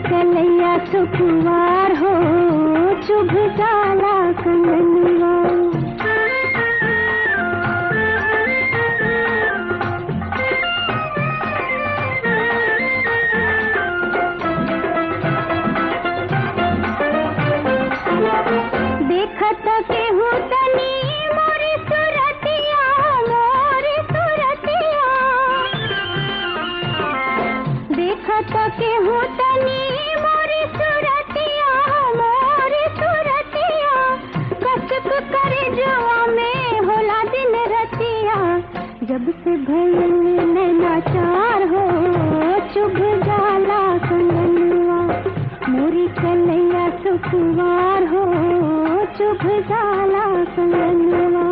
कलैया सुखवार हो चुभ जाला कंगनवा। देखत केहू तनी मोरी सुरतिया, मोरी सुरतिया। देखत केहू तनी मोरी सुरतिया, मोरी सुरतिया। कसक करे जुआ में होला दिन रतिया। जब से भइल नैनाचार हो चुभ जाला कंगनवा। मोरी कलैया सुखवार हो चुभ जाला कंगनवा।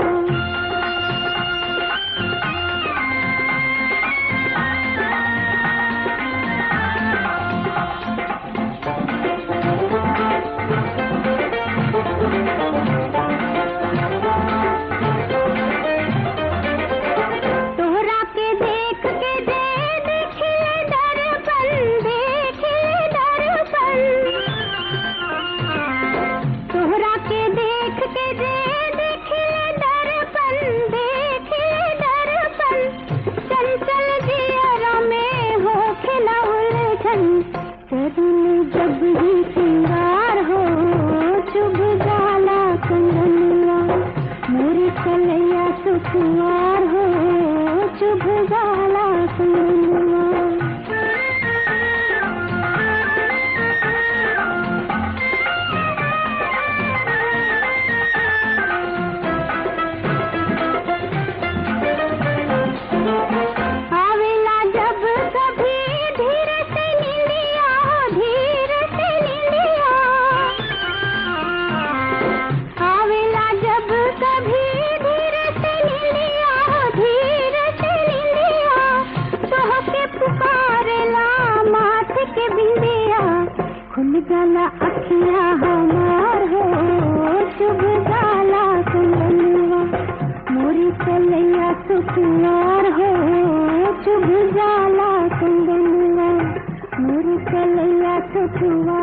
तोहरा के देख के जे देखिले दर्पण, देखिले दर्पण। तोहरा के देख के जे देखिले दर्पण, देखिले दर्पण। चंचल जियरा में होखेला उलझन। करुण जब ही सिंगार हो चुभ जाला कंगनवा। मोरी कलैया सुखवार हो चुभ जाला कंगनवा। आवेला जब कभी धीर से नीलिया, धीर से नीलिया। आवेला जब कभी धीर से नीलिया, धीर से नीलिया। तोहके पुकारेला माथ के बिंदिया। खुल जाला अखिया हमार हो चुभ जाला कंगनवा। मोरी कलैया सुखवार हो चुभ जाला कंगनवा। मोरी कलैया सुखवार